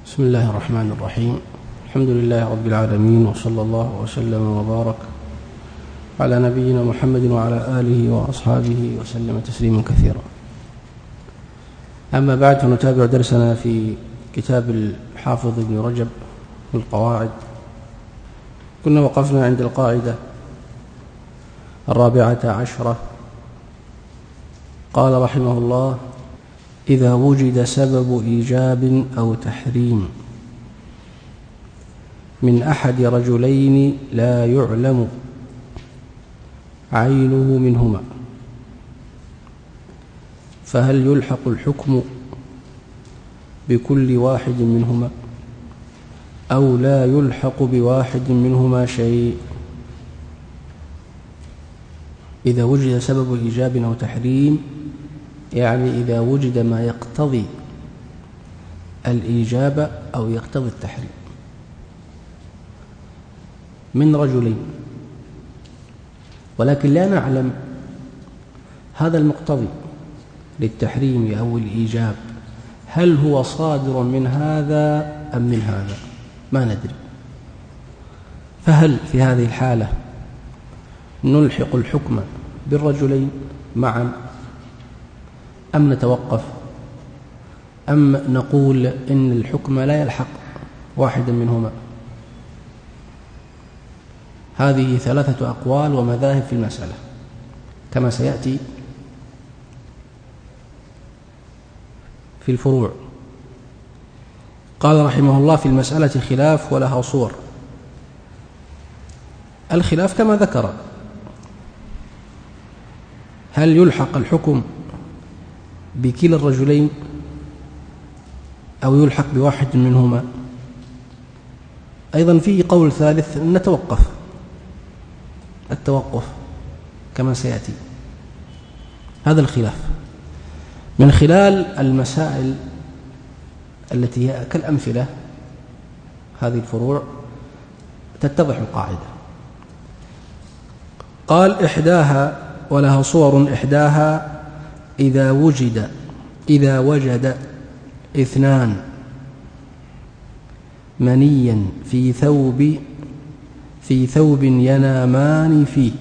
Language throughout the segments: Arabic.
بسم الله الرحمن الرحيم. الحمد لله رب العالمين، وصلى الله وسلم وبارك على نبينا محمد وعلى آله وأصحابه وسلم تسليما كثيرا. أما بعد، فنتابع درسنا في كتاب الحافظ ابن رجب في القواعد. كنا وقفنا عند القاعدة 14. قال رحمه الله: إذا وجد سبب إيجاب أو تحريم من أحد رجلين لا يعلم عينه منهما، فهل يلحق الحكم بكل واحد منهما أو لا يلحق بواحد منهما شيء؟ إذا وجد سبب إيجاب أو تحريم، يعني إذا وجد ما يقتضي الإيجاب أو يقتضي التحريم من رجلين، ولكن لا نعلم هذا المقتضي للتحريم أو الإيجاب هل هو صادر من هذا أم من هذا، ما ندري. فهل في هذه الحالة نلحق الحكم بالرجلين معا أم نتوقف، أم نقول إن الحكم لا يلحق واحدا منهما؟ هذه 3 أقوال ومذاهب في المسألة كما سيأتي في الفروع. قال رحمه الله: في المسألة خلاف ولها صور. الخلاف كما ذكر: هل يلحق الحكم بكلا الرجلين أو يلحق بواحد منهما؟ أيضا في قول ثالث: نتوقف، التوقف كما سيأتي. هذا الخلاف من خلال المسائل التي هي كالأمثلة. هذه الفروع تتضح القاعدة. قال: إحداها ولها صور. إحداها إذا وجد 2 منيا في ثوب ينامان فيه.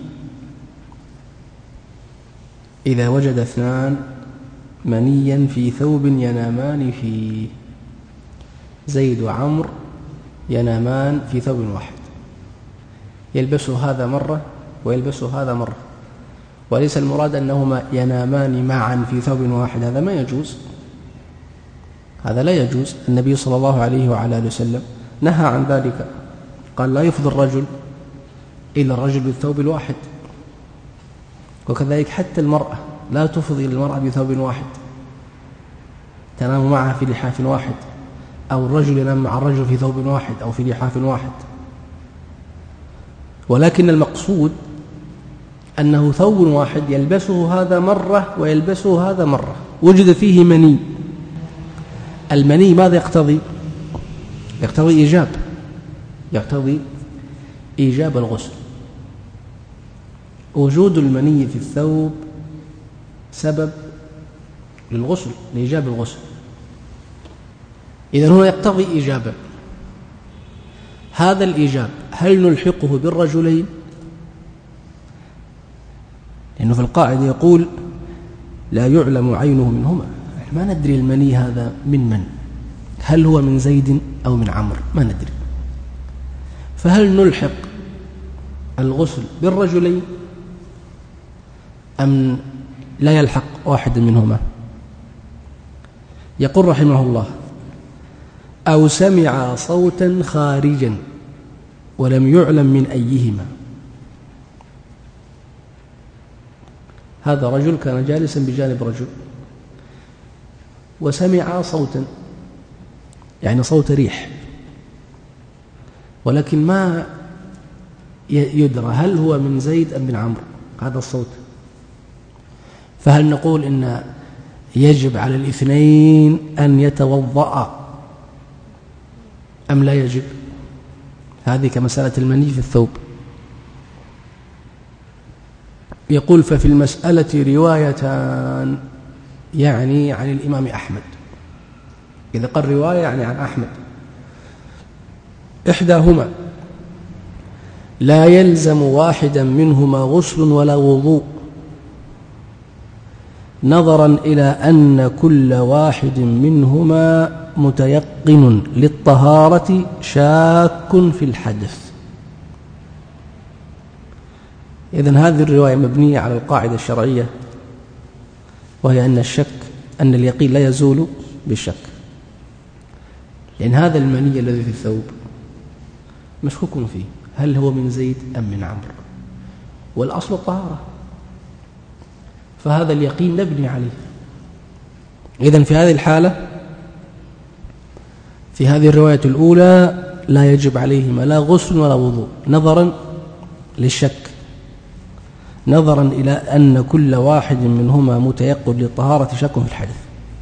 إذا وجد 2 منيا في ثوب ينامان فيه، زيد وعمر ينامان في ثوب واحد، يلبس هذا مرة ويلبس هذا مرة، وليس المراد أنهما ينامان معا في ثوب واحد، هذا ما يجوز، هذا لا يجوز. النبي صلى الله عليه وعلى آله وسلم نهى عن ذلك، قال: لا يفضي الرجل إلى الرجل بالثوب الواحد. وكذلك حتى المرأة لا تفضي إلى المرأة بثوب واحد، تنام معها في لحاف واحد، أو الرجل ينام مع الرجل في ثوب واحد أو في لحاف واحد. ولكن المقصود أنه ثوب واحد يلبسه هذا مرة ويلبسه هذا مرة، وجد فيه مني. المني ماذا يقتضي؟ يقتضي إيجاب الغسل. وجود المني في الثوب سبب للغسل، لإيجاب الغسل. إذن هو يقتضي إيجابا. هذا الإيجاب هل نلحقه بالرجلين؟ لأنه في القاعدة يقول: لا يعلم عينه منهما، ما ندري المني هذا من، هل هو من زيد أو من عمرو، ما ندري. فهل نلحق الغسل بالرجلين أم لا يلحق واحد منهما؟ يقول رحمه الله: أو سمع صوتا خارجا ولم يعلم من أيهما. هذا رجل كان جالسا بجانب رجل وسمع صوتا، يعني صوت ريح، ولكن ما يدرى هل هو من زيد أم من عمرو هذا الصوت. فهل نقول إن يجب على الاثنين أن يتوضأ أم لا يجب؟ هذه كمسألة المني في الثوب. يقول: ففي المسألة روايتان، يعني عن الإمام أحمد. إذا قال رواية يعني عن أحمد إحداهما لا يلزم واحدا منهما غسل ولا وضوء، نظرا إلى أن كل واحد منهما متيقن للطهارة شاك في الحدث. إذن هذه الرواية مبنية على القاعدة الشرعية، وهي أن اليقين لا يزول بالشك، لأن هذا المني الذي في الثوب مشكوك فيه، هل هو من زيد أم من عمرو، والأصل الطهارة، فهذا اليقين نبني عليه. إذن في هذه الحالة، في هذه الرواية الأولى لا يجب عليهما لا غسل ولا وضوء، نظرا للشك، نظرا إلى أن كل واحد منهما متيقن للطهارة شك في الحدث.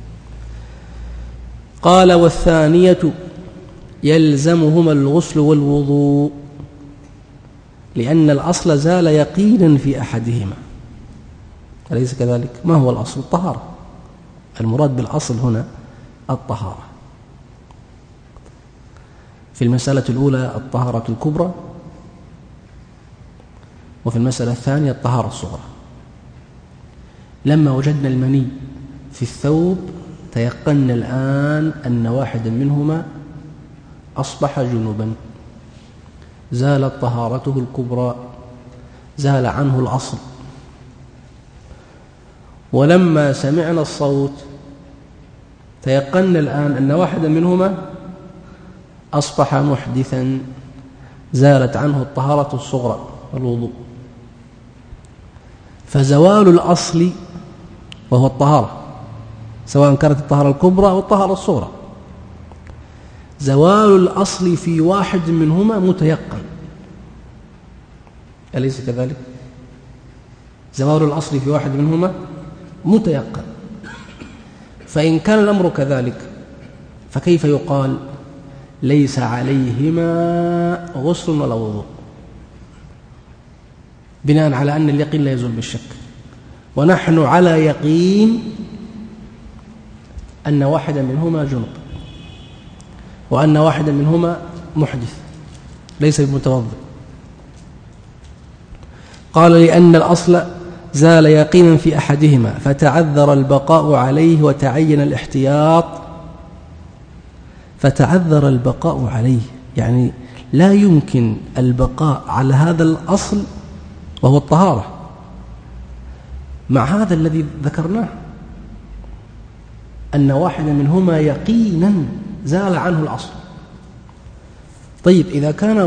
قال: والثانية يلزمهما الغسل والوضوء، لأن الأصل زال يقينا في أحدهما، أليس كذلك؟ ما هو الأصل؟ الطهارة، المراد بالأصل هنا الطهارة. في المسألة الأولى الطهارة الكبرى، وفي المسألة الثانية الطهارة الصغرى. لما وجدنا المني في الثوب تيقنا الآن أن واحدا منهما أصبح جنبا، زالت طهارته الكبرى، زال عنه الأصل. ولما سمعنا الصوت تيقنا الآن أن واحدا منهما أصبح محدثا، زالت عنه الطهارة الصغرى الوضوء. فزوال الأصل وهو الطهارة، سواء كانت الطهارة الكبرى أو الطهارة الصغرى، زوال الأصل في واحد منهما متيقن، أليس كذلك؟ زوال الأصل في واحد منهما متيقن. فإن كان الأمر كذلك فكيف يقال ليس عليهما غسل ولا وضوء، بناء على أن اليقين لا يزول بالشك، ونحن على يقين أن واحدا منهما جنب، وأن واحدا منهما محدث ليس بمتوضئ. قال: لأن الأصل زال يقينا في أحدهما فتعذر البقاء عليه وتعين الاحتياط. فتعذر البقاء عليه يعني لا يمكن البقاء على هذا الأصل وهو الطهارة مع هذا الذي ذكرناه، أن واحدا منهما يقينا زال عنه الأصل. طيب إذا كان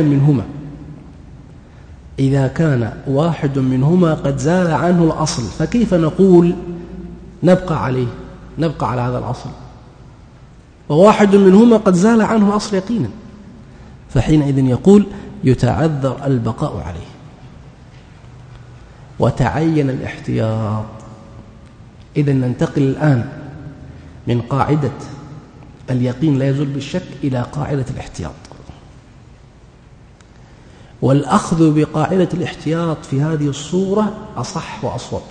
واحد منهما قد زال عنه الأصل، فكيف نقول نبقى على هذا الأصل وواحد منهما قد زال عنه الأصل يقينا؟ فحينئذ يقول يتعذر البقاء عليه وتعين الاحتياط. إذن ننتقل الآن من قاعدة اليقين لا يزول بالشك إلى قاعدة الاحتياط. والأخذ بقاعدة الاحتياط في هذه الصورة أصح وأصوب،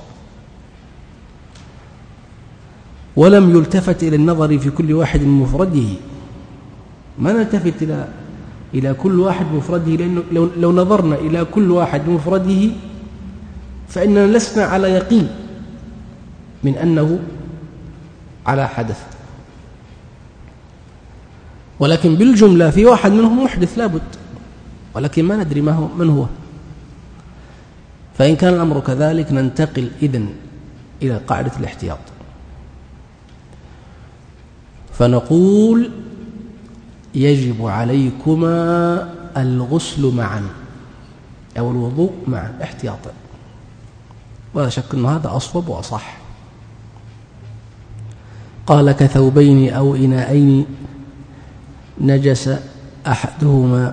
ولم يلتفت إلى النظر في كل واحد مفرده. ما نلتفت إلى كل واحد مفرده، لأنه لو نظرنا إلى كل واحد مفرده فإننا لسنا على يقين من أنه على حدث، ولكن بالجملة في واحد منهم محدث لابد، ولكن ما ندري من هو. فإن كان الأمر كذلك ننتقل إذن إلى قاعدة الاحتياط، فنقول يجب عليكما الغسل معا أو الوضوء معا احتياطا، ولا شك أن هذا أصوب وأصح. قال: كثوبين أو إناءين نجس أحدهما.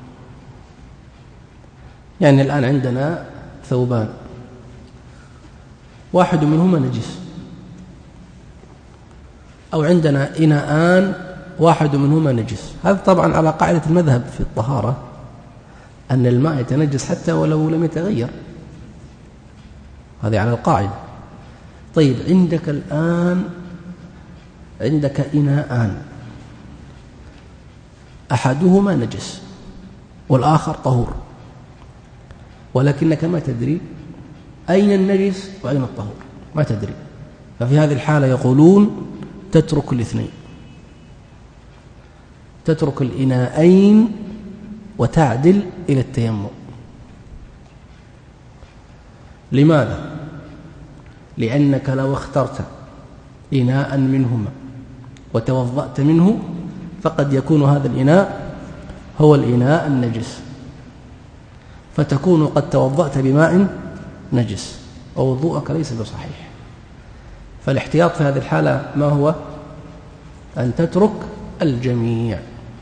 يعني الآن عندنا ثوبان، واحد منهما نجس، أو عندنا إناءان واحد منهما نجس. هذا طبعا على قاعدة المذهب في الطهارة أن الماء يتنجس حتى ولو لم يتغير، هذه على القاعدة. طيب عندك الآن عندك إناءان، أحدهما نجس والآخر طهور، ولكنك ما تدري أين النجس وأين الطهور، ما تدري. ففي هذه الحالة يقولون تترك الاثنين، تترك الإناءين وتعدل إلى التيمم. لماذا؟ لأنك لو اخترت إناء منهما وتوضأت منه فقد يكون هذا الإناء هو الإناء النجس، فتكون قد توضأت بماء نجس ووضوءك ليس بصحيح. فالاحتياط في هذه الحالة ما هو؟ أن تترك الجميع.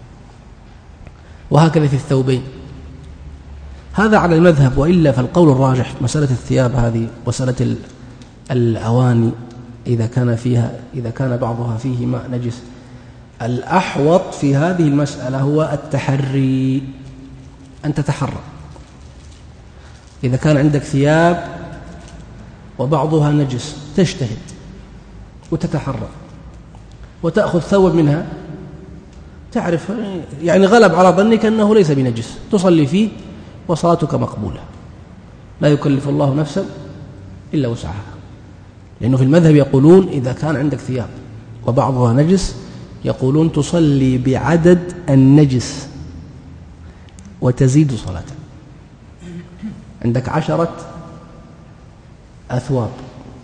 وهكذا في الثوبين، هذا على المذهب، وإلا فالقول الراجح في مسألة الثياب هذه ومسألة الأواني إذا كان بعضها فيه ماء نجس، الأحوط في هذه المسألة هو التحري، أن تتحرى. إذا كان عندك ثياب وبعضها نجس تجتهد وتتحرى وتأخذ ثوب منها، تعرف يعني غلب على ظنك أنه ليس بنجس، تصلي فيه وصلاتك مقبولة، لا يكلف الله نفسا إلا وسعها. لأنه في المذهب يقولون إذا كان عندك ثياب وبعضها نجس يقولون تصلي بعدد النجس وتزيد صلاة. عندك 10 أثواب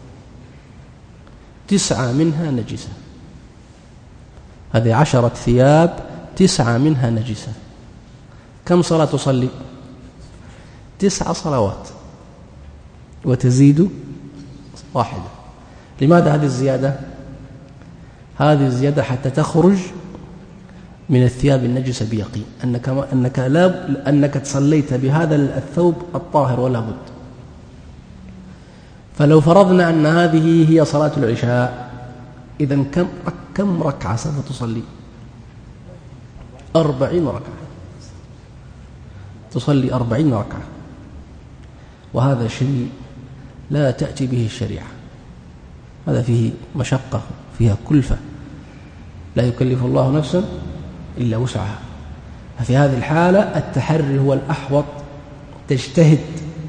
9 منها نجسة، هذه 10 ثياب 9 منها نجسة، كم صلاة تصلي؟ 9 صلوات وتزيد 1. لماذا هذه الزيادة؟ هذه الزيادة حتى تخرج من الثياب النجسة بيقين أنك تصليت بهذا الثوب الطاهر ولا بد. فلو فرضنا أن هذه هي صلاة العشاء، إذن كم ركعة سوف تصلي؟ 40 ركعة، تصلي 40 ركعة، وهذا شيء لا تأتي به الشريعة، هذا فيه مشقة، فيها كلفة، لا يكلف الله نفسا إلا وسعها. ففي هذه الحالة التحري هو الأحوط، تجتهد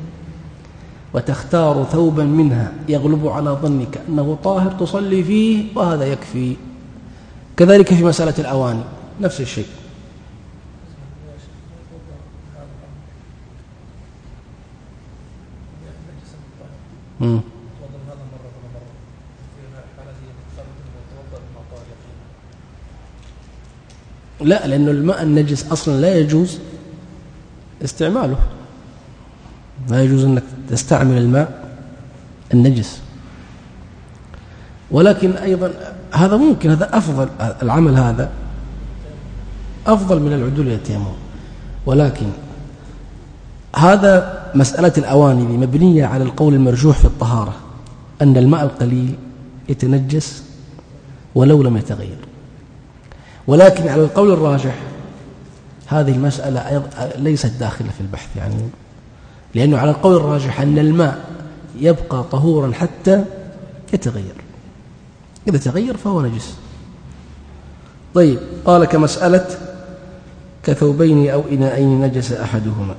وتختار ثوبا منها يغلب على ظنك أنه طاهر تصلي فيه، وهذا يكفي. كذلك في مسألة الأواني نفس الشيء. لا، لأن الماء النجس أصلا لا يجوز استعماله، لا يجوز أنك تستعمل الماء النجس. ولكن أيضا هذا ممكن، هذا أفضل، العمل هذا أفضل من العدول إلى التيمم. ولكن هذا مسألة الأواني مبنية على القول المرجوح في الطهارة أن الماء القليل يتنجس ولو لم يتغير. ولكن على القول الراجح هذه المسألة ليست داخلة في البحث، يعني لأنه على القول الراجح أن الماء يبقى طهورا حتى يتغير، إذا تغير فهو نجس. طيب، قال كمسألة كثوبين أو إناءين نجس أحدهما.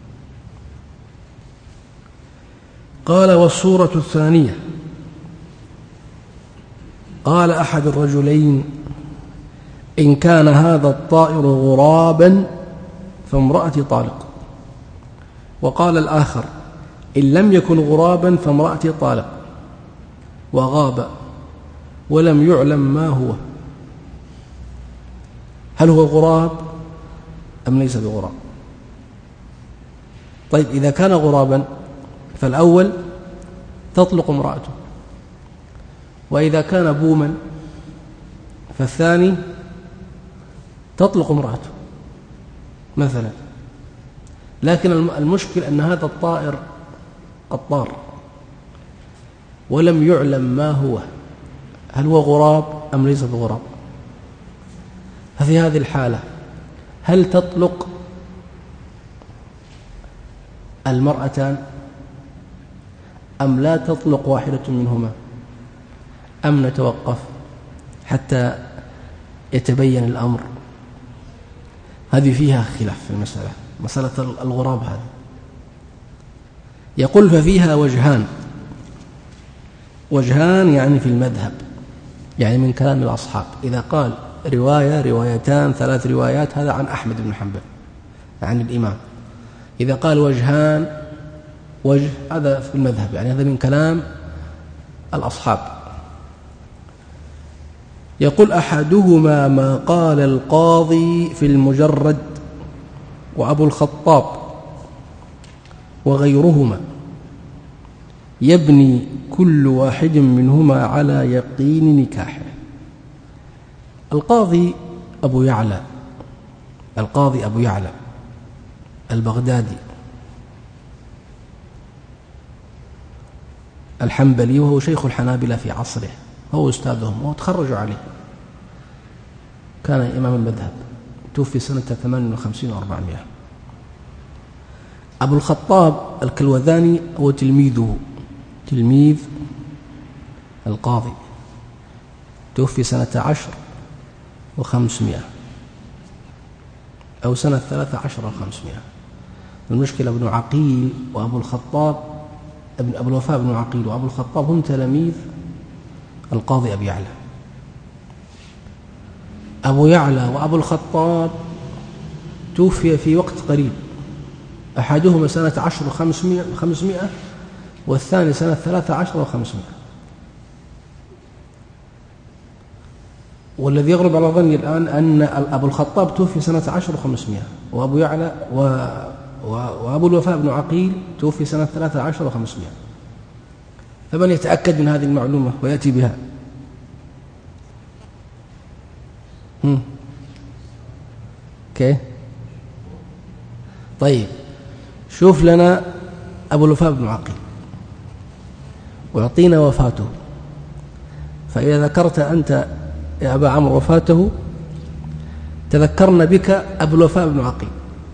قال والصورة الثانية، قال أحد الرجلين إن كان هذا الطائر غرابا فامرأتي طالق، وقال الآخر إن لم يكن غرابا فامرأتي طالق، وغاب ولم يعلم ما هو، هل هو غراب أم ليس بغراب؟ طيب، إذا كان غرابا فالأول تطلق امرأته، وإذا كان بوما فالثاني تطلق امرأته مثلا. لكن المشكل أن هذا الطائر قد طار ولم يعلم ما هو، هل هو غراب أم ليس بغراب؟ ففي هذه الحالة هل تطلق المرأتان أم لا تطلق واحدة منهما، أم نتوقف حتى يتبين الأمر؟ هذه فيها خلاف في المسألة، مسألة الغراب هذه. يقول ففيها وجهان يعني في المذهب، يعني من كلام الأصحاب. إذا قال رواية روايتان 3 روايات هذا عن أحمد بن حنبل عن الإمام. إذا قال وجهان وجه هذا في المذهب، يعني هذا من كلام الأصحاب. يقول أحدهما ما قال القاضي في المجرد وأبو الخطاب وغيرهما يبني كل واحد منهما على يقين نكاحه. القاضي أبو يعلى البغدادي الحنبلي، وهو شيخ الحنابلة في عصره، هو أستاذهم وتخرجوا عليه، كان إمام المذهب، توفي سنة 58 و400. أبو الخطاب الكلوذاني هو تلميذ القاضي، توفي سنة 10 و500 أو سنة 13 و500. المشكلة ابن عقيل وأبو الخطاب أبو الوفاء بن عقيل وأبو الخطاب هم تلاميذ القاضي أبي يعلى. أبو يعلى وأبو الخطاب توفي في وقت قريب، أحدهما سنة 10 و500 والثاني سنة 13 و500. والذي يغرب على ظني الآن أن أبو الخطاب توفي سنة 10 و500 وأبو يعلى وأبو الوفاء بن عقيل توفي سنة 13 و500. فمن يتأكد من هذه المعلومة ويأتي بها؟ كيف؟ طيب شوف لنا أبو الوفاء بن عقيل ويعطينا وفاته، فإذا ذكرت أنت يا أبا عمرو وفاته تذكرنا بك أبو الوفاء بن عقيل.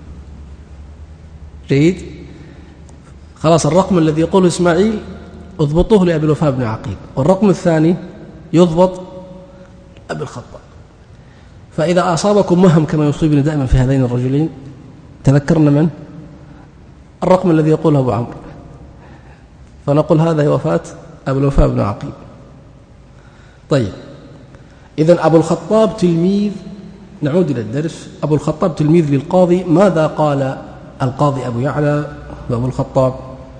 جيد، خلاص. الرقم الذي يقوله إسماعيل اضبطوه لأبي الوفاء بن عقيل، والرقم الثاني يضبط أبي الخطاب. فإذا أصابكم وهم كما يصيبني دائما في هذين الرجلين تذكرنا من الرقم الذي يقوله أبو عمرو، فنقول هذا هي وفاة أبو الوفاء بن عقيل. طيب، إذن أبو الخطاب تلميذ، نعود إلى الدرس. أبو الخطاب تلميذ للقاضي. ماذا قال القاضي أبو يعلى وأبو الخطاب؟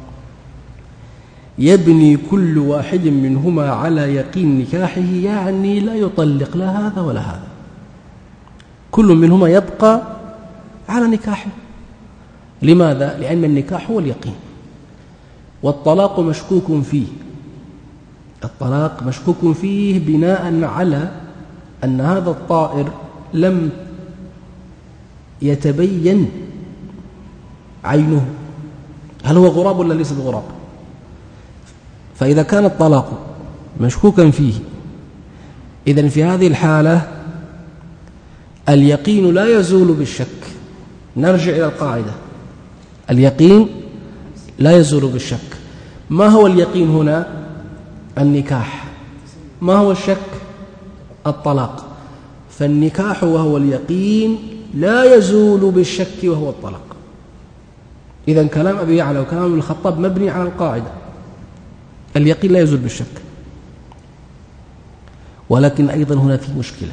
يبني كل واحد منهما على يقين نكاحه، يعني لا يطلق لا هذا ولا هذا، كل منهما يبقى على نكاحه. لماذا؟ لأن النكاح هو اليقين، والطلاق مشكوك فيه. الطلاق مشكوك فيه بناء على أن هذا الطائر لم يتبين عينه، هل هو غراب ولا ليس بغراب؟ فإذا كان الطلاق مشكوكا فيه، إذن في هذه الحالة اليقين لا يزول بالشك. نرجع إلى القاعدة، اليقين لا يزول بالشك. ما هو اليقين هنا؟ النكاح. ما هو الشك؟ الطلاق. فالنكاح وهو اليقين لا يزول بالشك وهو الطلاق. إذن كلام أبي يعلى وكلام ابن الخطاب مبني على القاعدة اليقين لا يزول بالشك. ولكن أيضا هنا في مشكلة،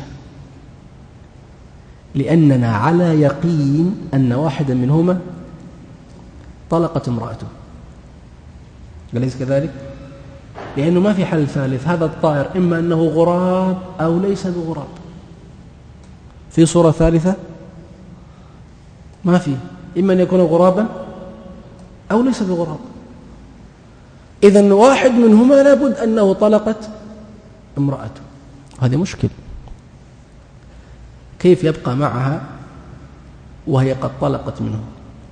لأننا على يقين أن واحدا منهما طلقت امرأته، أليس كذلك؟ لأنه ما في حل ثالث. هذا الطائر إما أنه غراب أو ليس بغراب، في صورة ثالثة ما في، إما أن يكون غرابا أو ليس بغراب. إذن واحد منهما لابد أنه طلقت امرأته. هذه مشكلة، كيف يبقى معها وهي قد طلقت منه؟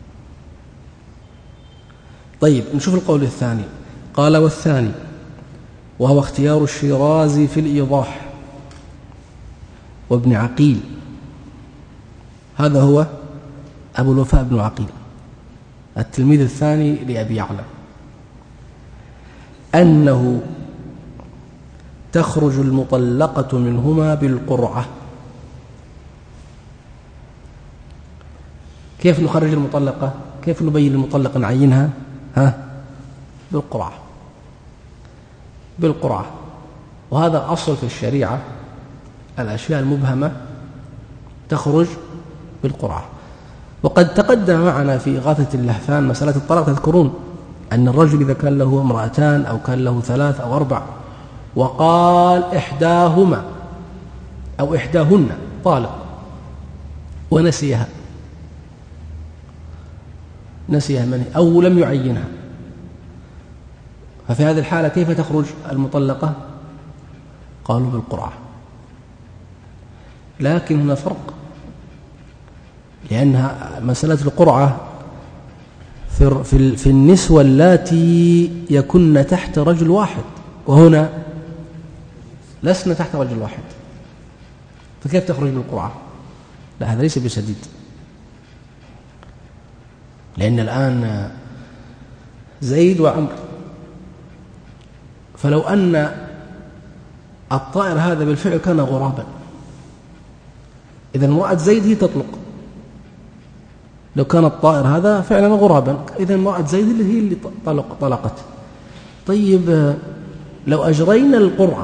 طيب نشوف القول الثاني. قال والثاني وهو اختيار الشيرازي في الإيضاح وابن عقيل، هذا هو أبو الوفاء بن عقيل التلميذ الثاني لأبي يعلى، أنه تخرج المطلقة منهما بالقرعة. كيف نخرج المطلقة؟ كيف نبين المطلقة نعينها؟ بالقرعة. بالقرعة. وهذا أصل في الشريعة، الأشياء المبهمة تخرج بالقرعة. وقد تقدم معنا في إغاثة اللهفان مسألة الطلاق، تذكرون أن الرجل إذا كان له امرأتان أو كان له 3 أو 4 وقال إحداهما أو إحداهن طالق ونسيها منه أو لم يعينها، ففي هذه الحالة كيف تخرج المطلقة؟ قالوا بالقرعة. لكن هنا فرق، لأنها مسألة القرعة في النسوة اللاتي يكن تحت رجل واحد، وهنا لسنا تحت رجل واحد، فكيف تخرج بالقرعة؟ لا، هذا ليس بسديد، لأن الآن زيد وعمر، فلو أن الطائر هذا بالفعل كان غرابا، إذا امرأة زيد هي تطلق. لو كان الطائر هذا فعلا غرابا، إذا امرأة زيد هي اللي طلقت. طيب لو أجرينا القرعة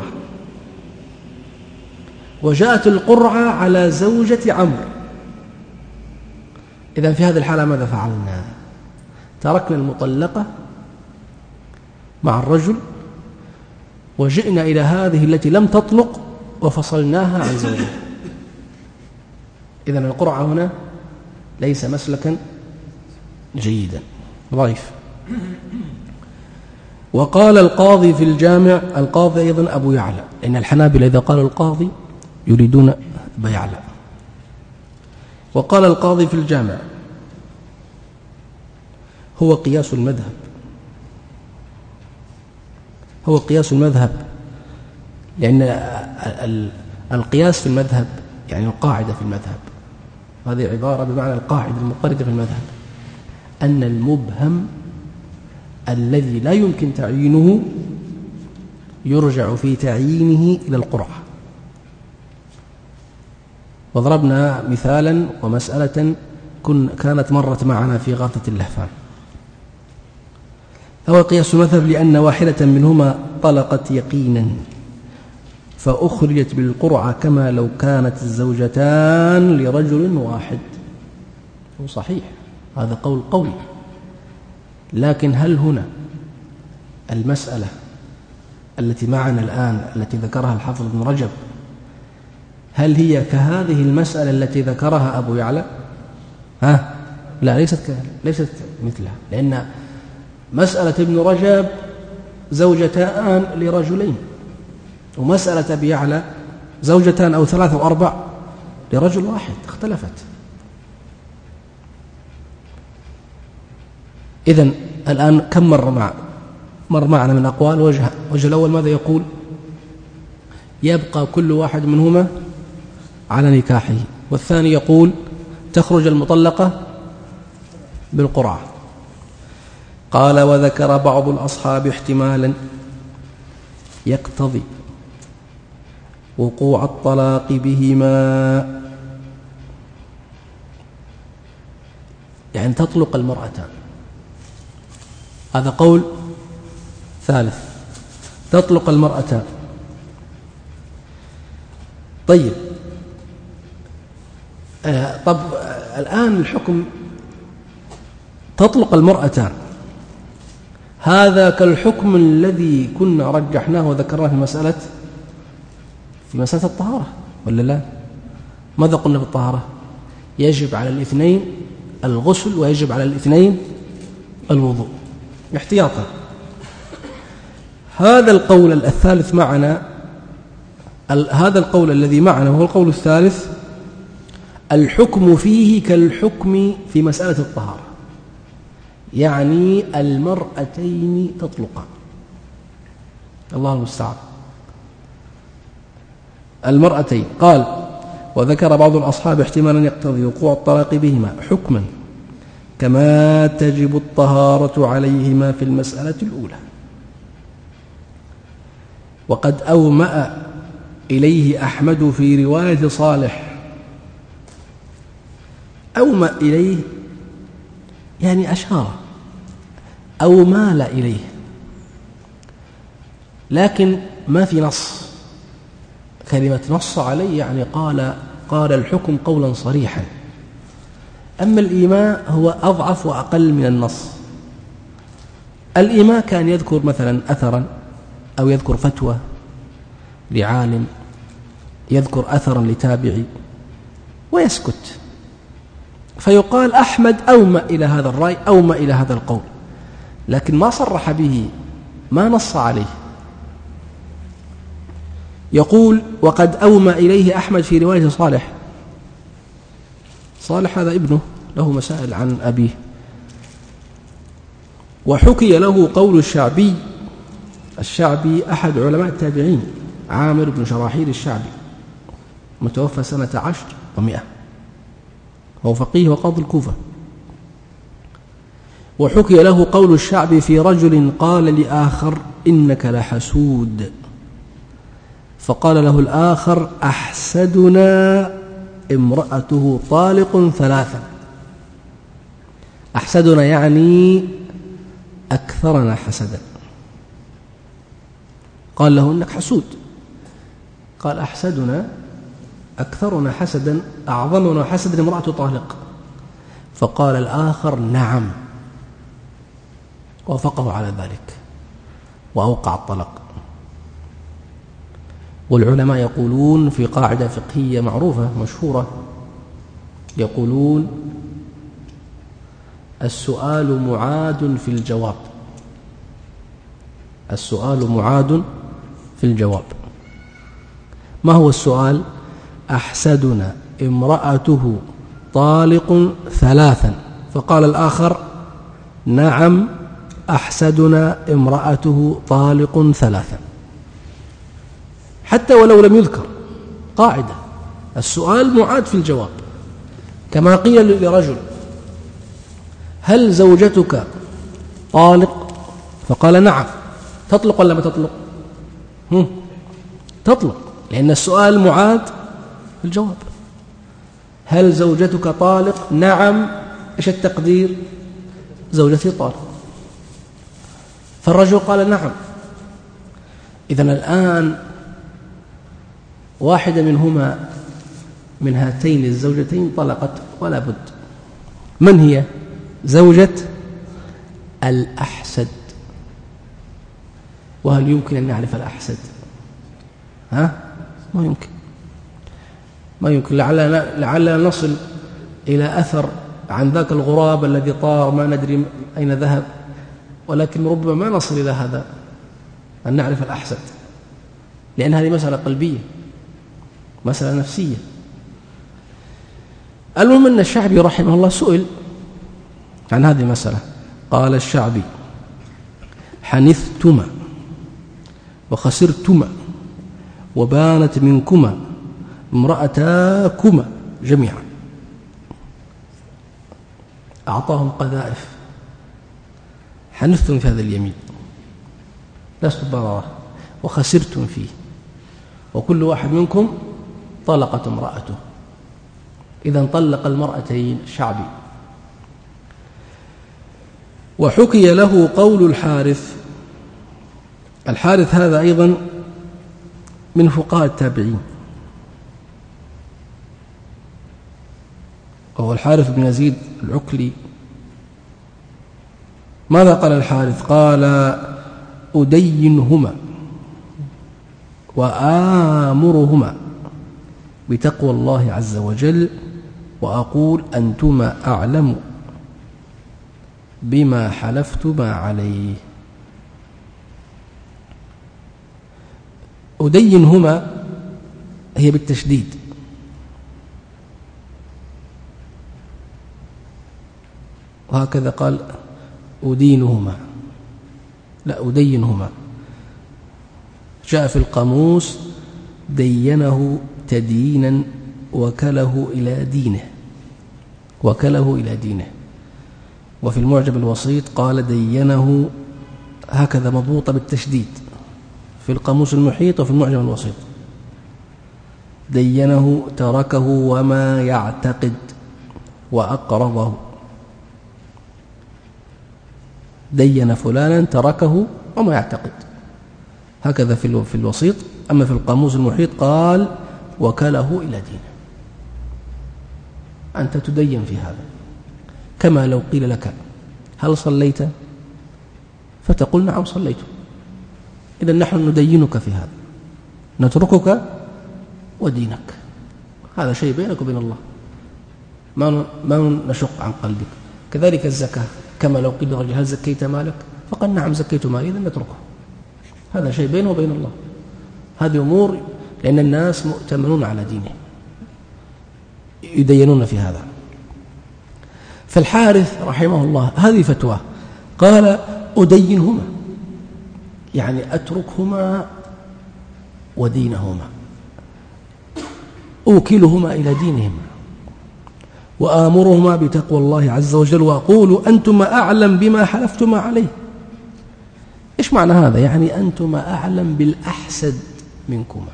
وجاءت القرعة على زوجة عمرو، إذا في هذه الحالة ماذا فعلنا؟ تركنا المطلقة مع الرجل وجئنا إلى هذه التي لم تطلق وفصلناها عن زوجها. إذن القرعة هنا ليس مسلكا جيدا، ضعيف. وقال القاضي في الجامع، القاضي أيضا أبو يعلى، إن الحنابلة إذا قالوا القاضي يريدون أبا يعلى. وقال القاضي في الجامع هو قياس المذهب، هو قياس المذهب، لأن القياس في المذهب يعني القاعدة في المذهب، هذه عبارة بمعنى القاعدة المقررة في المذهب، أن المبهم الذي لا يمكن تعيينه يرجع في تعيينه إلى القرعة. وضربنا مثالا ومسألة كانت مرت معنا في غاثة اللهفان. هو قياس المذهب لأن واحدة منهما طلقت يقينا فأخرجت بالقرعة كما لو كانت الزوجتان لرجل واحد. صحيح، هذا قول قوي، لكن هل هنا المسألة التي معنا الآن التي ذكرها الحافظ ابن رجب هل هي كهذه المسألة التي ذكرها أبو يعلى؟ لا، ليست مثلها، لأن مسألة ابن رجب زوجتان لرجلين، ومسألة أبي يعلى زوجتان أو 3 أو 4 لرجل واحد، اختلفت. إذن الآن كم مر معنا من أقوال؟ وجه الأول ماذا يقول؟ يبقى كل واحد منهما على نكاحه، والثاني يقول تخرج المطلقة بالقرعة. قال وذكر بعض الأصحاب احتمالا يقتضي وقوع الطلاق بهما، يعني تطلق المرأتان، هذا قول ثالث، تطلق المرأتان. طيب طب الآن الحكم تطلق المرأتان، هذا كالحكم الذي كنا رجحناه وذكرناه في مسألة الطهارة، ولا لا؟ ماذا قلنا في الطهارة؟ يجب على الاثنين الغسل ويجب على الاثنين الوضوء احتياطا. هذا القول الثالث معنا، هذا القول الذي معنا وهو القول الثالث، الحكم فيه كالحكم في مسألة الطهارة، يعني المرأتين تطلقان، الله المستعان، المرأتين. قال وذكر بعض الأصحاب احتمالا يقتضي وقوع الطلاق بهما حكما كما تجب الطهارة عليهما في المسألة الأولى. وقد أومأ إليه أحمد في رواية صالح، أومأ إليه يعني أشار أو مال إليه، لكن ما في نص. كلمة نص عليه يعني قال الحكم قولا صريحا. أما الإيماء هو أضعف وأقل من النص. الإيماء كان يذكر مثلا أثرا أو يذكر فتوى لعالم، يذكر أثرا لتابعي ويسكت، فيقال أحمد أومأ إلى هذا الرأي أومأ إلى هذا القول، لكن ما صرح به، ما نص عليه. يقول وقد أومأ إليه أحمد في رواية صالح. صالح هذا ابنه، له مسائل عن أبيه. وحكي له قول الشعبي. الشعبي أحد علماء التابعين، عامر بن شراحيل الشعبي، متوفى سنة 10 و100، هو فقيه وقاضي الكوفة. وحكي له قول الشعبي في رجل قال لآخر إنك لحسود، فقال له الآخر أحسدنا امرأته طالق 3. أحسدنا يعني أكثرنا حسدا. قال له إنك حسود، قال أحسدنا أكثرنا حسدا أعظمنا حسدا امرأة طالق. فقال الآخر نعم، وافقه على ذلك وأوقع الطلاق. والعلماء يقولون في قاعدة فقهية معروفة مشهورة، يقولون السؤال معاد في الجواب. السؤال معاد في الجواب. ما هو السؤال؟ أحسدنا امرأته طالق 3، فقال الآخر نعم أحسدنا امرأته طالق 3، حتى ولو لم يذكر. قاعدة السؤال معاد في الجواب. كما قيل لرجل هل زوجتك طالق؟ فقال نعم، تطلق ولا ما تطلق؟ تطلق، لأن السؤال معاد في الجواب. هل زوجتك طالق؟ نعم. إيش التقدير؟ زوجتي طالق. فالرجل قال نعم. إذن الآن واحدة منهما من هاتين الزوجتين طلقت ولا بد. من هي؟ زوجة الأحسد. وهل يمكن أن نعرف الأحسد؟ ما يمكن، ما يمكن. لعلنا نصل إلى أثر عن ذاك الغراب الذي طار ما ندري أين ذهب، ولكن ربما ما نصل إلى هذا أن نعرف الأحسد، لأن هذه مسألة قلبية، مسألة نفسية. المهم أن الشعبي رحمه الله سئل عن هذه المسألة، قال الشعبي حنثتما وخسرتما وبانت منكما امرأتاكما جميعا. أعطاهم قذائف. حنثتم في هذا اليمين، لست ضرره، وخسرتم فيه، وكل واحد منكم طلقت امرأته. إذن طلق المرأتين الشعبي. وحكي له قول الحارث. الحارث هذا أيضا من فقهاء التابعين، وهو الحارث بن يزيد العكلي. ماذا قال الحارث؟ قال أدينهما وآمرهما بتقوى الله عز وجل، وأقول أنتما أعلم بما حلفتما عليه. أدينهما هي بالتشديد، وهكذا قال أدينهما، لا أدينهما. جاء في القاموس دينه تدينا وكله إلى دينه، وكله إلى دينه. وفي المعجم الوسيط قال دينه، هكذا مضبوطة بالتشديد في القاموس المحيط وفي المعجم الوسيط. دينه تركه وما يعتقد وأقرضه. دين فلانا تركه وما يعتقد، هكذا في الوسيط. أما في القاموس المحيط قال وكله إلى دينه، أنت تدين في هذا. كما لو قيل لك هل صليت فتقول نعم صليت، إذا نحن ندينك في هذا، نتركك ودينك، هذا شيء بينك وبين الله، ما نشق عن قلبك. كذلك الزكاة، كما لو قيل رجل هل زكيت مالك فقال نعم زكيت مالي، إذا نتركه، هذا شيء بينه وبين الله. هذه أمور لأن الناس مؤتمنون على دينه يدينون في هذا. فالحارث رحمه الله هذه فتوى، قال أدينهما، يعني أتركهما ودينهما، أوكلهما إلى دينهما، وآمرهما بتقوى الله عز وجل، وأقول أنتما أعلم بما حلفتما عليه. إيش معنى هذا؟ يعني أنتما أعلم بالأحسد منكما،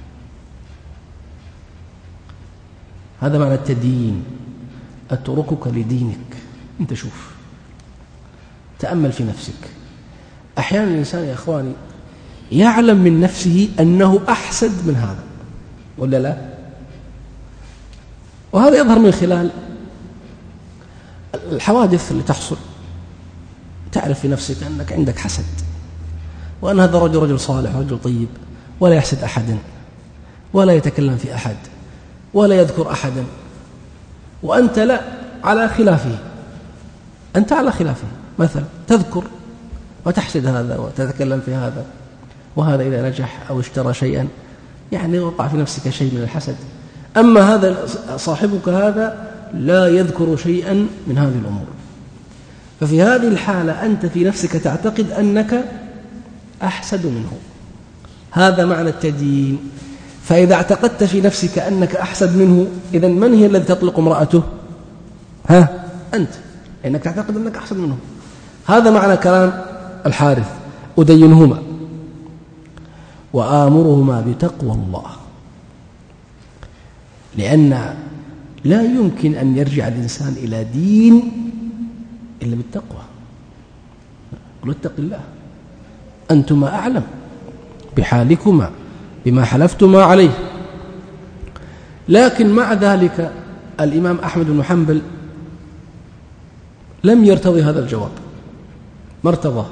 هذا معنى التدين، أتركك لدينك. أنت شوف، تأمل في نفسك، أحيانا الإنسان يا أخواني يعلم من نفسه أنه أحسد من هذا ولا لا؟ وهذا يظهر من خلال الحوادث اللي تحصل، تعرف في نفسك أنك عندك حسد، وأن هذا رجل صالح رجل طيب، ولا يحسد أحدا، ولا يتكلم في أحد، ولا يذكر أحدا، وأنت لا، على خلافه، أنت على خلافه. مثلا تذكر وتحسد هذا وتتكلم في هذا، وهذا إذا نجح أو اشترى شيئا يعني وقع في نفسك شيء من الحسد. أما هذا صاحبك هذا لا يذكر شيئا من هذه الأمور، ففي هذه الحالة أنت في نفسك تعتقد أنك أحسد منه، هذا معنى التدين. فإذا اعتقدت في نفسك أنك أحسد منه، إذن من هي الذي تطلق امرأته؟ أنت، لأنك تعتقد أنك أحسد منه. هذا معنى كلام الحارث، أدينهما وآمرهما بتقوى الله، لأن لا يمكن أن يرجع الإنسان إلى دين إلا بالتقوى. قل اتق الله، أنتما أعلم بحالكما بما حلفتما عليه. لكن مع ذلك الإمام أحمد بن حنبل لم يرتضي هذا الجواب، ما ارتضاه.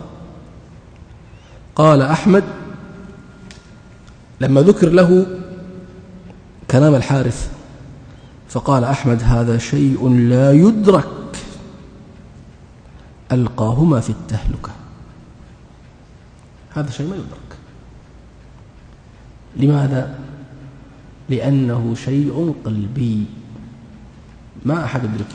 قال أحمد لما ذكر له كلام الحارث، فقال أحمد هذا شيء لا يدرك، ألقاهما في التهلكة، هذا شيء ما يدرك. لماذا؟ لأنه شيء قلبي ما أحد يدركه.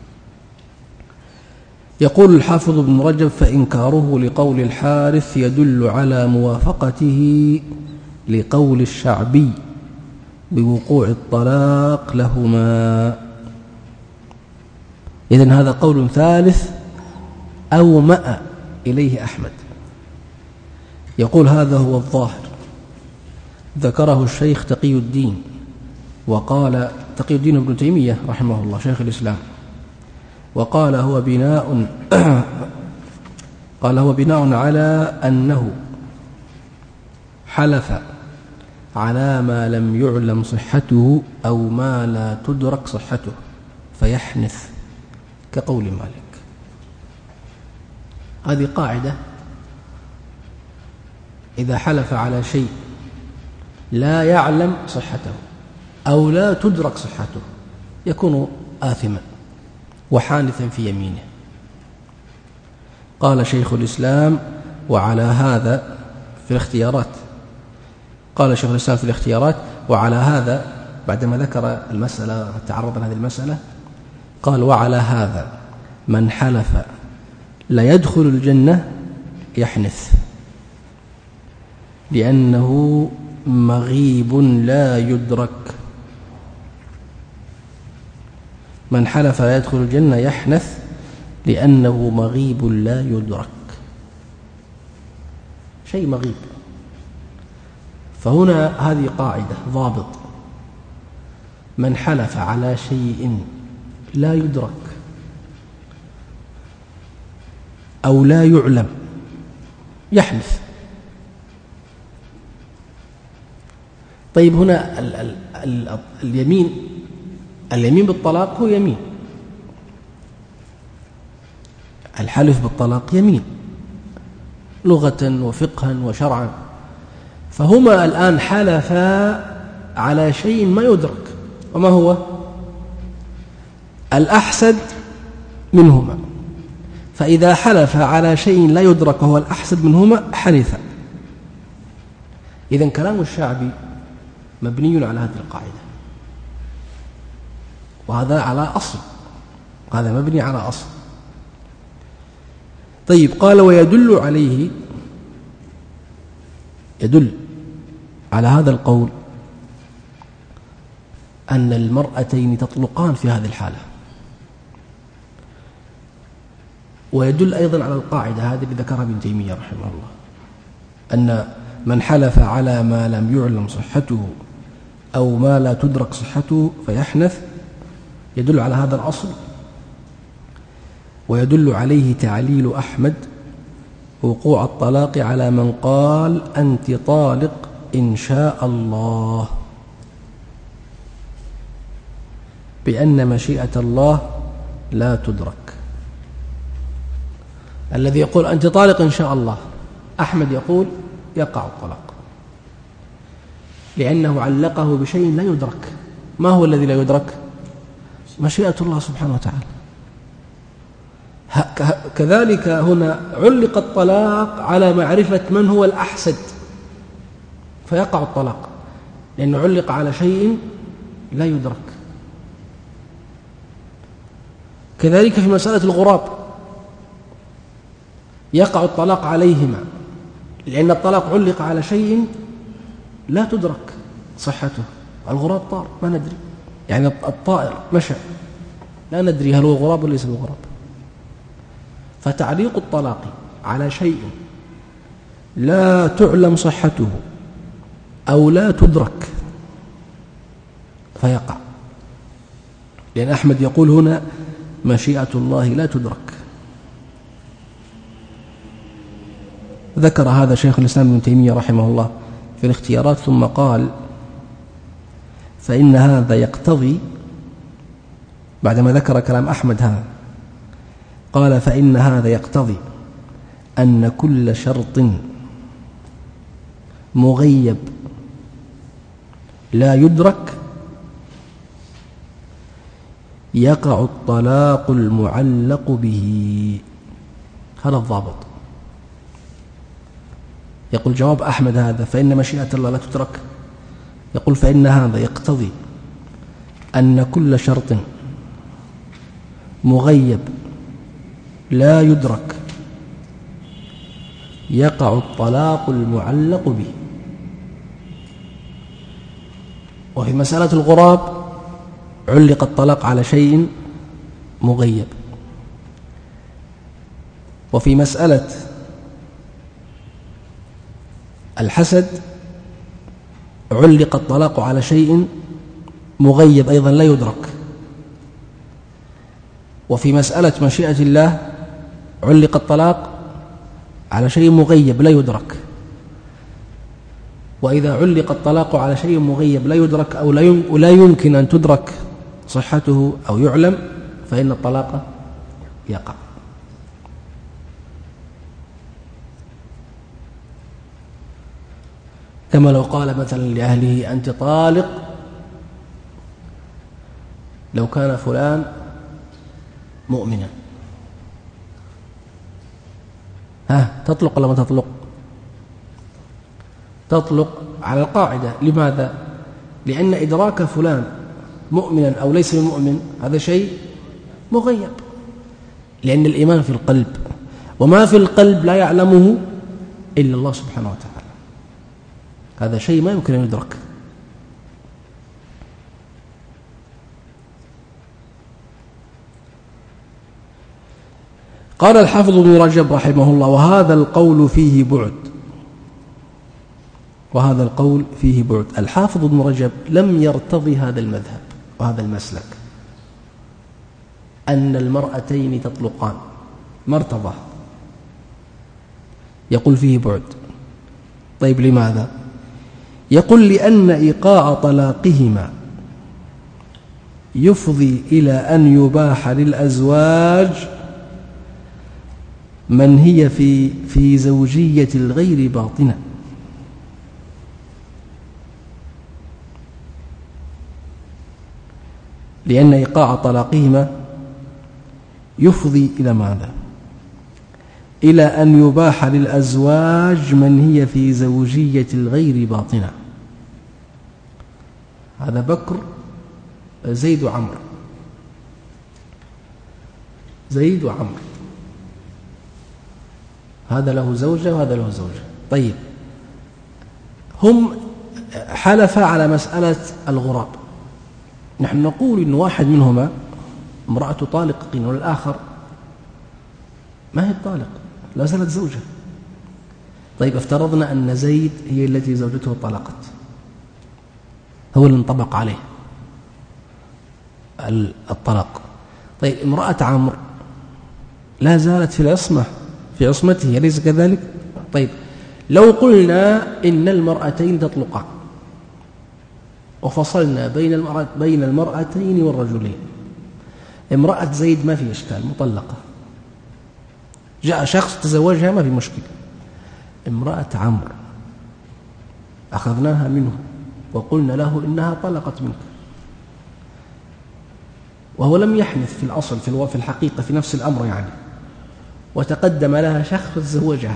يقول الحافظ ابن رجب فإنكاره لقول الحارث يدل على موافقته لقول الشعبي بوقوع الطلاق لهما. إذن هذا قول ثالث أومأ إليه أحمد. يقول هذا هو الظاهر، ذكره الشيخ تقي الدين، وقال تقي الدين ابن تيمية رحمه الله شيخ الإسلام، وقال هو بناء على أنه حلف على ما لم يعلم صحته أو ما لا تدرك صحته فيحنث كقول مالك. هذه قاعدة، إذا حلف على شيء لا يعلم صحته أو لا تدرك صحته يكون آثما وحانثا في يمينه. قال شيخ الإسلام وعلى هذا في الاختيارات، قال شيخ الإسلام في الاختيارات وعلى هذا، بعدما ذكر المسألة تعرض لهذه المسألة قال وعلى هذا من حلف لا يدخل الجنة يحنث، لأنه مغيب لا يدرك. من حلف لا يدخل الجنة يحنث لأنه مغيب لا يدرك، شيء مغيب. فهنا هذه قاعدة ضابط، من حلف على شيء لا يدرك أو لا يعلم يحلف. طيب هنا اليمين بالطلاق هو يمين، الحلف بالطلاق يمين لغة وفقها وشرعا، فهما الآن حلفا على شيء ما يدرك، وما هو الأحسد منهما، فإذا حلف على شيء لا يدرك وهو الأحسد منهما حلف. إذن كلام الشعبي مبني على هذه القاعدة، وهذا على أصل، هذا مبني على أصل. طيب قال ويدل عليه، يدل على هذا القول أن المرأتين تطلقان في هذه الحالة، ويدل أيضا على القاعدة هذه اللي ذكرها ابن تيمية رحمه الله، أن من حلف على ما لم يعلم صحته أو ما لا تدرك صحته فيحنث، يدل على هذا الأصل. ويدل عليه تعليل أحمد وقوع الطلاق على من قال أنت طالق إن شاء الله، بأن مشيئة الله لا تدرك. الذي يقول أنت طالق إن شاء الله، أحمد يقول يقع الطلاق، لأنه علقه بشيء لا يدرك. ما هو الذي لا يدرك؟ مشيئة الله سبحانه وتعالى. كذلك هنا علق الطلاق على معرفة من هو الأحسد، فيقع الطلاق لأنه علق على شيء لا يدرك. كذلك في مسألة الغراب يقع الطلاق عليهما، لأن الطلاق علق على شيء لا تدرك صحته. الغراب طار ما ندري، يعني الطائر مشى لا ندري هل هو غراب ولا ليس بغراب. فتعليق الطلاق على شيء لا تعلم صحته أو لا تدرك فيقع، لأن أحمد يقول هنا مشيئة الله لا تدرك. ذكر هذا شيخ الإسلام ابن تيمية رحمه الله في الاختيارات، ثم قال فإن هذا يقتضي، بعدما ذكر كلام أحمد هذا قال فإن هذا يقتضي أن كل شرط مغيب لا يدرك يقع الطلاق المعلق به. هذا الضابط. يقول جواب أحمد هذا فإن مشيئة الله لا تدرك، يقول فإن هذا يقتضي أن كل شرط مغيب لا يدرك يقع الطلاق المعلق به. وفي مسألة الغراب علق الطلاق على شيء مغيب، وفي مسألة الحسد علق الطلاق على شيء مغيب أيضا لا يدرك، وفي مسألة مشيئة الله علق الطلاق على شيء مغيب لا يدرك. وإذا علق الطلاق على شيء مغيب لا يدرك أو لا يمكن أن تدرك صحته أو يعلم فإن الطلاق يقع. كما لو قال مثلا لأهله أنت طالق، لو كان فلان مؤمنا، تطلق ولا ما تطلق؟ تطلق على القاعدة. لماذا؟ لأن إدراك فلان مؤمنا أو ليس بمؤمن هذا شيء مغيب، لأن الإيمان في القلب، وما في القلب لا يعلمه إلا الله سبحانه وتعالى. هذا شيء ما يمكن أن يدرك. قال الحافظ ابن رجب رحمه الله وهذا القول فيه بعد، وهذا القول فيه بعد. الحافظ ابن رجب لم يرتضي هذا المذهب وهذا المسلك أن المرأتين تطلقان، ما ارتضاه، يقول فيه بعد. طيب لماذا؟ يقول لأن إيقاع طلاقهما يفضي إلى أن يباح للأزواج من هي في زوجية الغير باطنة. لأن إيقاع طلاقهما يفضي إلى ماذا؟ إلى أن يباح للأزواج من هي في زوجية الغير باطنة. هذا بكر، زيد وعمر، زيد وعمر، هذا له زوجة وهذا له زوجة. طيب هم حلفا على مسألة الغراب. نحن نقول إن واحد منهما امرأة طالق والآخر ما هي الطالق، لا زالت زوجة. طيب افترضنا أن زيد هي التي زوجته طلقت، هو اللي انطبق عليه الطلاق. طيب امرأة عمرو لا زالت في عصمته، أليس كذلك؟ طيب لو قلنا إن المرأتين تطلقان وفصلنا بين المرأتين والرجلين، امرأة زيد ما في إشكال، مطلقة، جاء شخص تزوجها ما في مشكلة. امرأة عمرو أخذناها منه وقلنا له إنها طلقت منك، وهو لم يحنث في الأصل في الحقيقة في نفس الأمر يعني، وتقدم لها شخص تزوجها.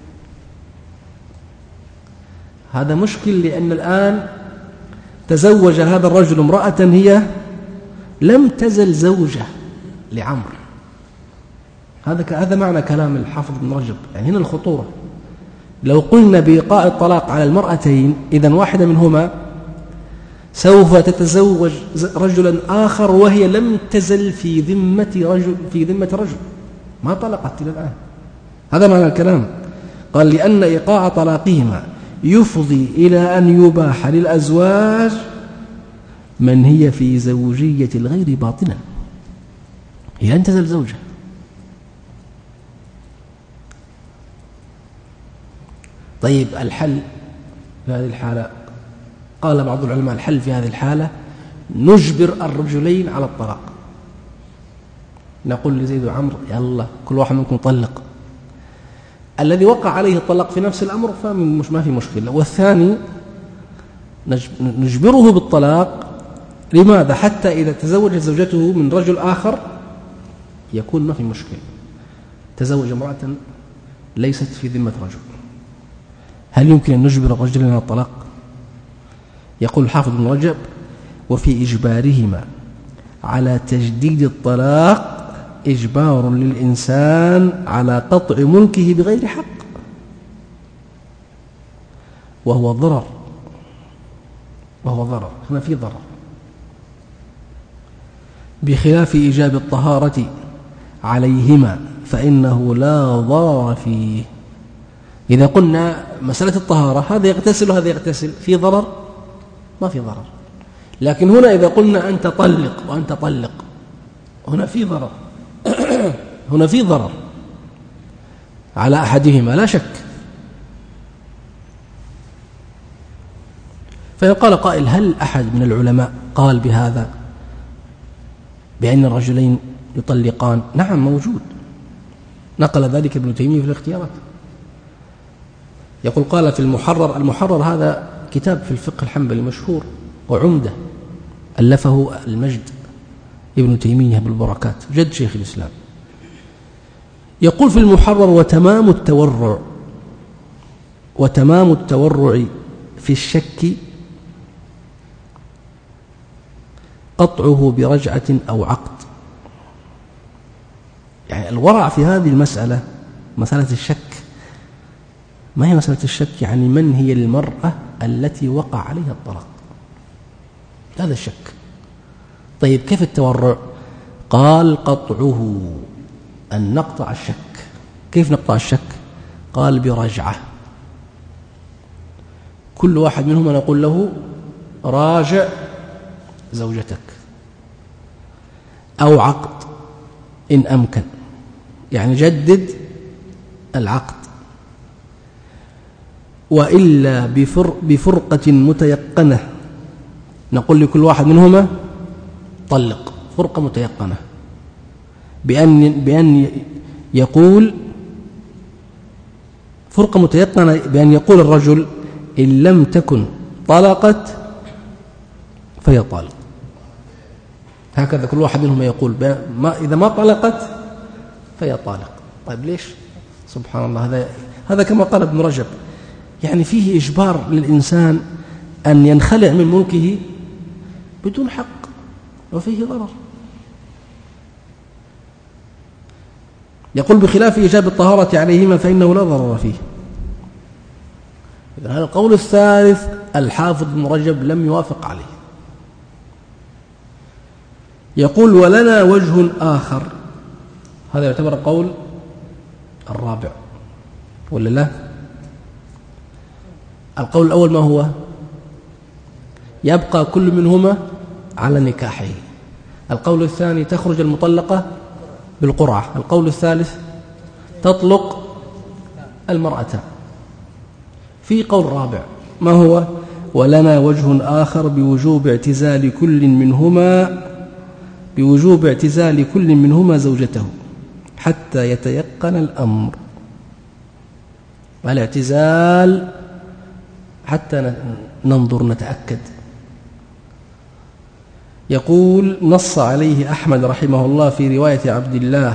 هذا مشكل، لأن الآن تزوج هذا الرجل امرأة هي لم تزل زوجة لعمرو. هذا معنى كلام الحافظ بن رجب، يعني هنا الخطورة. لو قلنا بإيقاع الطلاق على المرأتين، إذن واحدة منهما سوف تتزوج رجلا آخر وهي لم تزل في ذمة رجل، ما طلقت إلى الآن. هذا معنى الكلام. قال لأن إيقاع طلاقهما يفضي إلى أن يباح للأزواج من هي في زوجية الغير باطنا، هي لن تزل زوجة. طيب الحل في هذه الحالة، قال بعض العلماء الحل في هذه الحالة نجبر الرجلين على الطلاق. نقول لزيد وعمر يلا كل واحد منكم طلق، الذي وقع عليه الطلاق في نفس الأمر فما في مشكلة، والثاني نجبره بالطلاق. لماذا؟ حتى إذا تزوجت زوجته من رجل آخر يكون ما في مشكلة، تزوج امرأة ليست في ذمة رجل. هل يمكن أن نجبر الرجلين على الطلاق؟ يقول الحافظ بن رجب وفي إجبارهما على تجديد الطلاق إجبار للإنسان على قطع ملكه بغير حق، وهو ضرر هنا في ضرر، بخلاف إيجاب الطهارة عليهما فإنه لا ضرر فيه. إذا قلنا مسألة الطهارة هذا يغتسل وهذا يغتسل، في ضرر؟ ما في ضرر. لكن هنا إذا قلنا أنت طلق وأنت طلق، هنا في ضرر هنا في ضرر على أحدهما لا شك. فيقال قائل هل أحد من العلماء قال بهذا، بأن الرجلين يطلقان؟ نعم موجود، نقل ذلك ابن تيمية في الاختيارات. يقول قال في المحرر هذا كتاب في الفقه الحنبلي مشهور وعمدة، ألفه المجد ابن تيمية بالبركات جد شيخ الإسلام. يقول في المحرر وتمام التورع في الشك قطعه برجعة أو عقد. يعني الورع في هذه المسألة، مسألة الشك، ما هي مسألة الشك؟ يعني من هي المرأة التي وقع عليها الطلاق، هذا الشك. طيب كيف التورع؟ قال قطعه أن نقطع الشك. كيف نقطع الشك؟ قال برجعة، كل واحد منهم نقول له راجع زوجتك، أو عقد إن أمكن، يعني جدد العقد وإلا بفرقة متيقنة، نقول لكل واحد منهما طلق، فرقة متيقنة، بأن يقول فرقة متيقنة بأن يقول الرجل إن لم تكن طلقت فهي طالق. هكذا كل واحد منهم يقول إذا ما طلقت فهي طالق. طيب ليش؟ سبحان الله، هذا كما قال ابن رجب، يعني فيه إجبار للإنسان أن ينخلع من ملكه بدون حق، وفيه ضرر. يقول بخلاف إيجاب الطهارة عليهما فإنه لا ضرر فيه. إذن هذا القول الثالث الحافظ ابن رجب لم يوافق عليه. يقول ولنا وجه آخر، هذا يعتبر قول الرابع ولا لا؟ القول الأول ما هو؟ يبقى كل منهما على نكاحه. القول الثاني تخرج المطلقة بالقرعة. القول الثالث تطلق المرأة. في قول رابع ما هو؟ ولنا وجه آخر بوجوب اعتزال كل منهما زوجته حتى يتيقن الأمر. والاعتزال حتى ننظر نتأكد. يقول نص عليه أحمد رحمه الله في رواية عبد الله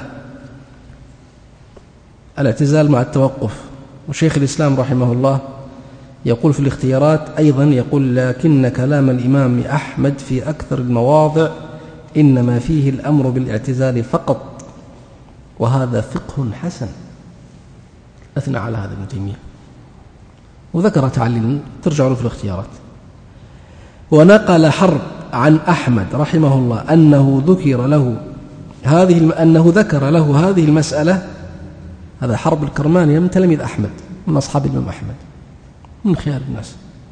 الاعتزال مع التوقف، وشيخ الإسلام رحمه الله يقول في الاختيارات أيضا، يقول لكن كلام الإمام أحمد في أكثر المواضع إنما فيه الأمر بالاعتزال فقط، وهذا فقه حسن. أثنى على هذا ابن تيمية وذكر تعليل ترجع له في الاختيارات. ونقل حرب عن أحمد رحمه الله أنه ذكر له هذه المسألة. هذا حرب الكرماني من تلاميذ أحمد، من أصحاب الإمام أحمد، من خيار الناس.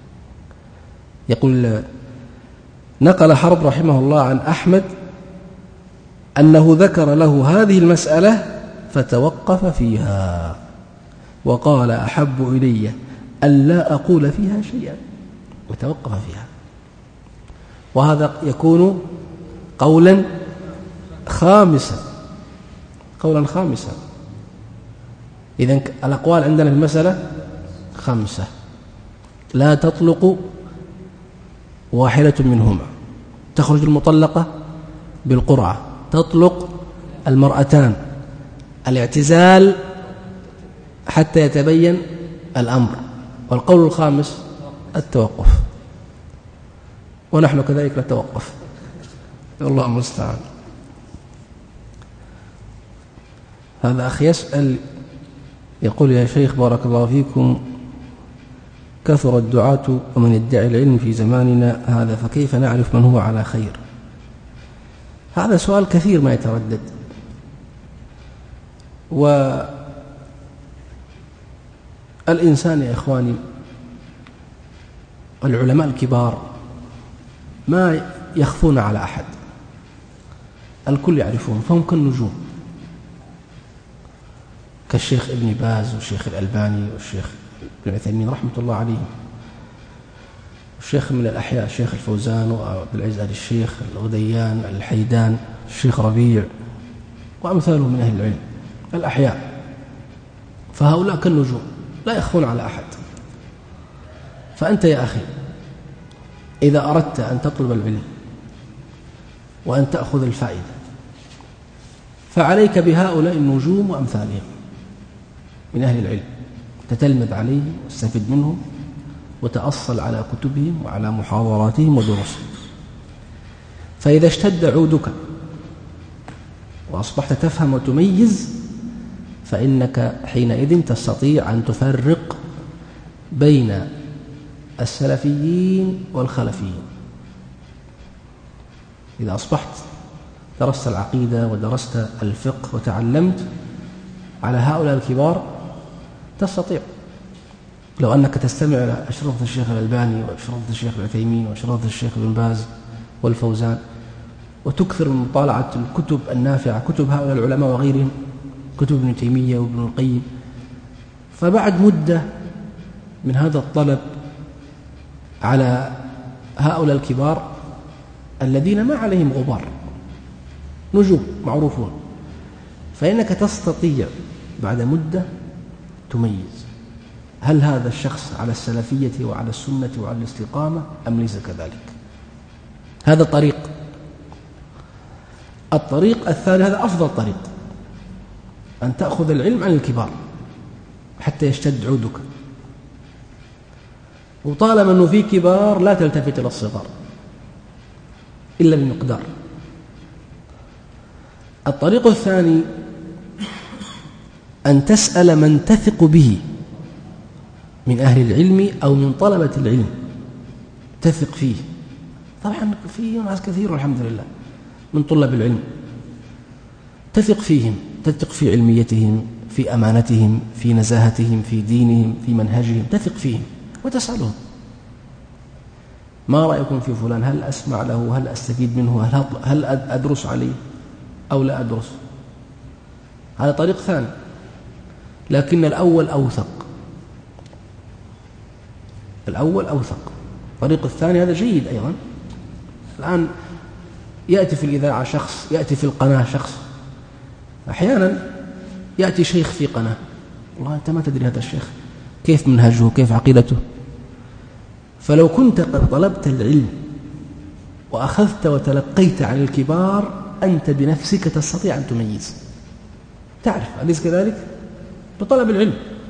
يقول نقل حرب رحمه الله عن أحمد أنه ذكر له هذه المسألة فتوقف فيها وقال أحب إلي ألا أقول فيها شيئا، وتوقف فيها. وهذا يكون قولا خامسا. إذن الأقوال عندنا في المسألة 5، لا تطلق واحدة منهما، تخرج المطلقة بالقرعة، تطلق المرأتان، الاعتزال حتى يتبين الأمر، والقول الخامس التوقف. ونحن كذلك نتوقف، والله المستعان. هذا أخ يسأل يقول يا شيخ بارك الله فيكم، كثر الدعاة ومن يدعي العلم في زماننا هذا، فكيف نعرف من هو على خير؟ هذا سؤال كثير ما يتردد. والإنسان يا إخواني، العلماء الكبار ما يخفون على أحد، الكل يعرفون، فهم كالنجوم، كالشيخ ابن باز والشيخ الألباني والشيخ ابن عثيمين رحمة الله عليهم، الشيخ من الأحياء الشيخ الفوزان وعبد العزيز آل الشيخ، الغديان، الحيدان، الشيخ ربيع وأمثاله من أهل العلم الأحياء. فهؤلاء كالنجوم لا يخفون على أحد. فأنت يا أخي إذا أردت أن تطلب العلم وأن تأخذ الفائدة فعليك بهؤلاء النجوم وأمثالهم من أهل العلم، تتلمذ عليهم واستفد منهم وتأصل على كتبهم وعلى محاضراتهم ودروسهم. فإذا اشتد عودك وأصبحت تفهم وتميز فإنك حينئذ تستطيع أن تفرق بين السلفيين والخلفيين. إذا أصبحت درست العقيدة ودرست الفقه وتعلمت على هؤلاء الكبار تستطيع. لو أنك تستمع إلى أشرطة الشيخ الألباني وأشرطة الشيخ العثيمين وأشرطة الشيخ ابن باز والفوزان، وتكثر من مطالعة الكتب النافعة، كتب هؤلاء العلماء وغيرهم، كتب ابن تيمية وابن القيم، فبعد مدة من هذا الطلب على هؤلاء الكبار الذين ما عليهم غبار، نجوم معروفون، فإنك تستطيع بعد مدة تميز هل هذا الشخص على السلفية وعلى السنة وعلى الاستقامة أم ليس كذلك. هذا طريق. الطريق الثاني، هذا أفضل طريق، أن تأخذ العلم عن الكبار حتى يشتد عودك، وطالما أنه في كبار لا تلتفت إلى الصغار إلا بمقدار. الطريق الثاني أن تسأل من تثق به من أهل العلم أو من طلبة العلم تثق فيه. طبعا في ناس كثير والحمد لله من طلاب العلم تثق فيهم، تثق في علميتهم، في أمانتهم، في نزاهتهم، في دينهم، في منهجهم، تثق فيهم وتسألهم ما رأيكم في فلان، هل أسمع له، هل أستفيد منه، هل أدرس عليه أو لا أدرس. هذا طريق ثاني، لكن الأول أوثق. الأول أوثق. الطريق الثاني هذا جيد أيضا. الآن يأتي في الإذاعة شخص، يأتي في القناة شخص، أحيانا يأتي شيخ في قناة، والله أنت ما تدري هذا الشيخ كيف منهجه، كيف عقيدته. فلو كنت قد طلبت العلم وأخذت وتلقيت عن الكبار أنت بنفسك تستطيع أن تميز، تعرف أليس كذلك؟ بطلب العلم.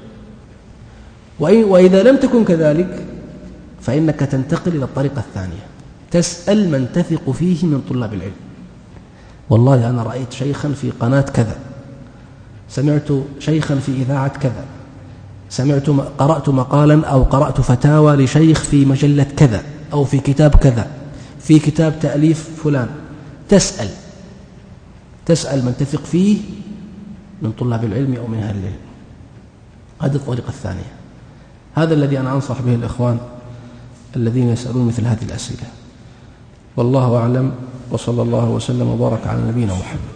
وإذا لم تكن كذلك فإنك تنتقل إلى الطريقة الثانية، تسأل من تثق فيه من طلاب العلم. والله أنا رأيت شيخا في قناة كذا، سمعت شيخا في إذاعة كذا، قرأت مقالا أو قرأت فتاوى لشيخ في مجلة كذا أو في كتاب كذا، في كتاب تأليف فلان. تسأل من تثق فيه من طلاب العلم أو من أهل العلم. هذه الطريقة الثانية. هذا الذي أنا أنصح به الإخوان الذين يسألون مثل هذه الأسئلة. والله أعلم، وصلى الله وسلم وبارك على نبينا محمد.